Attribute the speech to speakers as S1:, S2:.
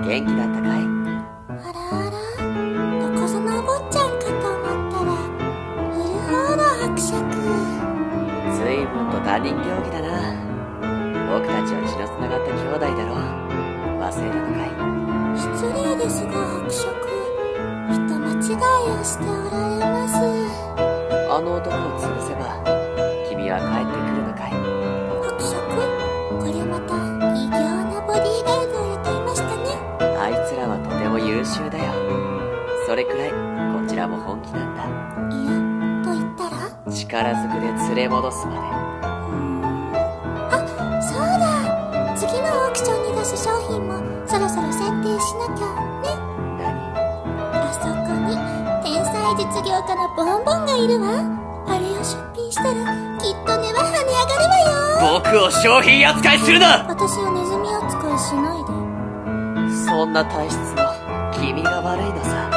S1: 元気だったかい？
S2: あらあら、どこぞのお坊ちゃんかと思ったらウルフォード伯爵。
S1: 随分と他人行儀だな。僕たちは血のつながった兄弟だろ。忘れたのかい？
S2: 失礼ですが伯爵、人間違いをしておられます。
S1: あの男を潰せば君は帰ってくるのかい？
S2: 伯爵、これまた異形なボディーガードを雇いましたね。
S1: あいつらはとても優秀だよ。それくらいこちらも本気なんだ。
S2: いや、と言ったら
S1: 力ずくで連れ戻すまで。
S2: あ、そうだ、次のオークションに出す商品もそろそろ選定しなきゃね。あそこに天才実業家のボンボンがいるわ。あれを出品したらきっと値は跳ね上がるわよ。
S1: 僕を商品扱いするな！
S2: 私はネズミ扱いしないで。
S1: そんな体質も君が悪いのさ。